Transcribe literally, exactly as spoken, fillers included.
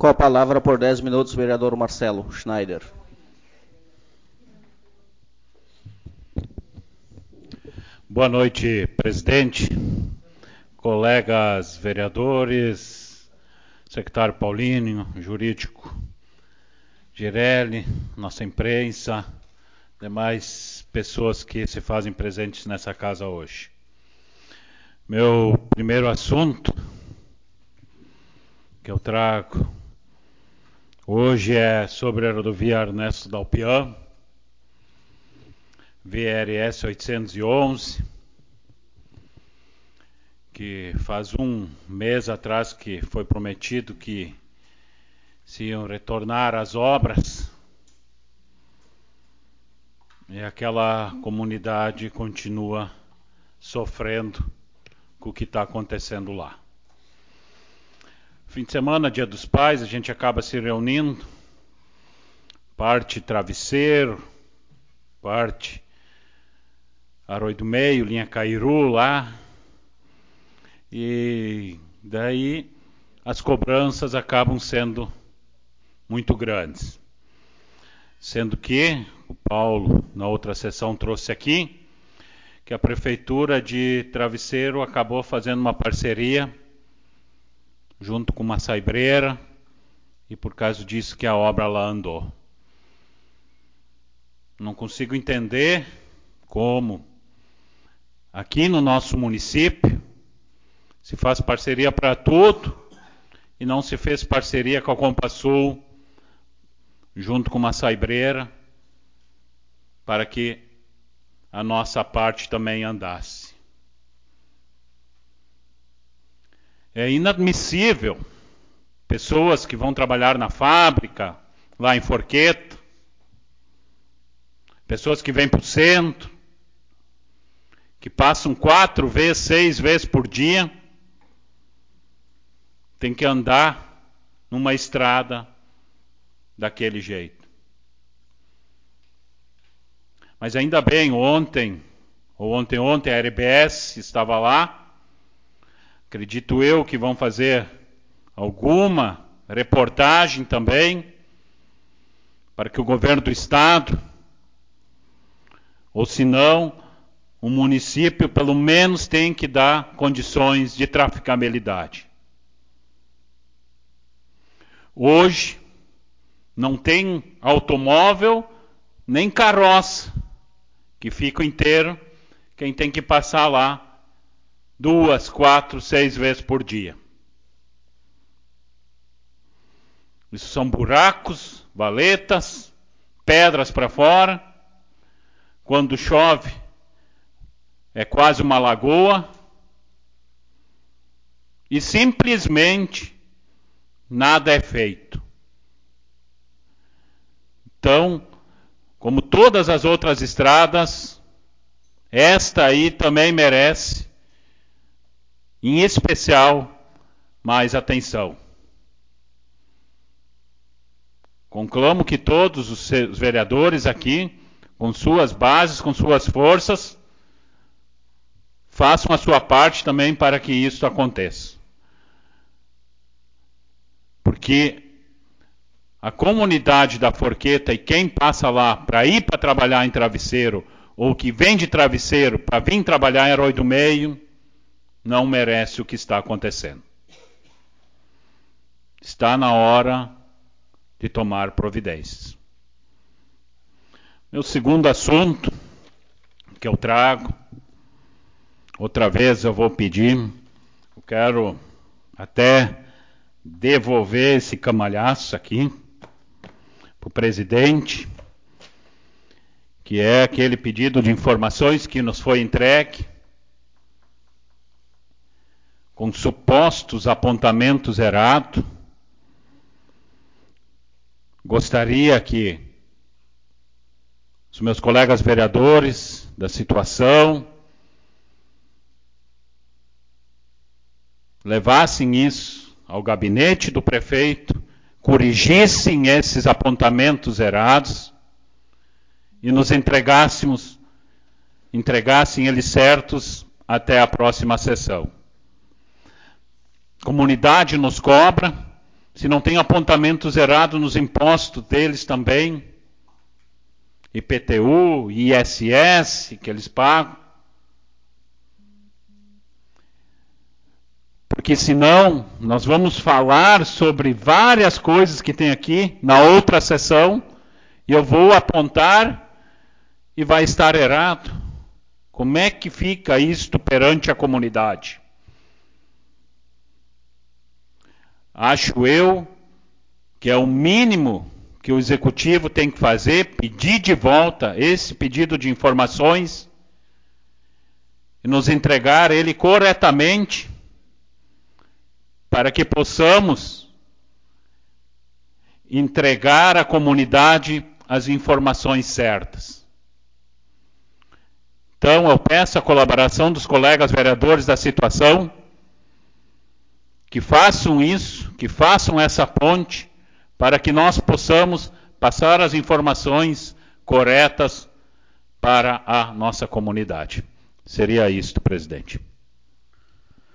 Com a palavra por dez minutos, o vereador Marcelo Schneider. Boa noite, presidente, colegas vereadores, secretário Paulinho, jurídico Girelli, nossa imprensa, demais pessoas que se fazem presentes nessa casa hoje. Meu primeiro assunto que eu trago hoje é sobre a rodovia Ernesto Dalpian, V R S oitocentos e onze, que faz um mês atrás que foi prometido que se iam retornar as obras e aquela comunidade continua sofrendo com o que está acontecendo lá. Fim de semana, Dia dos Pais, a gente acaba se reunindo, parte Travesseiro, parte Arroio do Meio, linha Cairu lá, e daí as cobranças acabam sendo muito grandes. Sendo que o Paulo, na outra sessão, trouxe aqui que a Prefeitura de Travesseiro acabou fazendo uma parceria junto com uma saibreira e por causa disso que a obra lá andou. Não consigo entender como aqui no nosso município se faz parceria para tudo e não se fez parceria com a Compasul junto com uma saibreira para que a nossa parte também andasse. É inadmissível pessoas que vão trabalhar na fábrica, lá em Forqueta, pessoas que vêm para o centro, que passam quatro vezes, seis vezes por dia, tem que andar numa estrada daquele jeito. Mas ainda bem, ontem, ou ontem ontem, a R B S estava lá. Acredito eu que vão fazer alguma reportagem também, para que o governo do estado, ou se não, o município pelo menos tem que dar condições de traficabilidade. Hoje, não tem automóvel, nem carroça, que fica inteiro, quem tem que passar lá duas, quatro, seis vezes por dia. Isso são buracos, valetas, pedras para fora. Quando chove, é quase uma lagoa. E simplesmente nada é feito. Então, como todas as outras estradas, esta aí também merece, em especial, mais atenção. Conclamo que todos os vereadores aqui, com suas bases, com suas forças, façam a sua parte também para que isso aconteça. Porque a comunidade da Forqueta e quem passa lá para ir para trabalhar em Travesseiro, ou que vem de Travesseiro para vir trabalhar em Arroio do Meio, não merece o que está acontecendo. Está na hora de tomar providências. Meu segundo assunto que eu trago, outra vez eu vou pedir, eu quero até devolver esse camalhaço aqui para o presidente, que é aquele pedido de informações que nos foi entregue, com supostos apontamentos errados. Gostaria que os meus colegas vereadores da situação levassem isso ao gabinete do prefeito, corrigissem esses apontamentos errados e nos entregássemos, entregassem eles certos até a próxima sessão. A comunidade nos cobra, se não tem apontamentos errados nos impostos deles também, I P T U, I S S que eles pagam. Porque senão nós vamos falar sobre várias coisas que tem aqui na outra sessão e eu vou apontar e vai estar errado. Como é que fica isto perante a comunidade? Acho eu que é o mínimo que o executivo tem que fazer, pedir de volta esse pedido de informações e nos entregar ele corretamente para que possamos entregar à comunidade as informações certas. Então, eu peço a colaboração dos colegas vereadores da situação, que façam isso, que façam essa ponte, para que nós possamos passar as informações corretas para a nossa comunidade. Seria isto, presidente.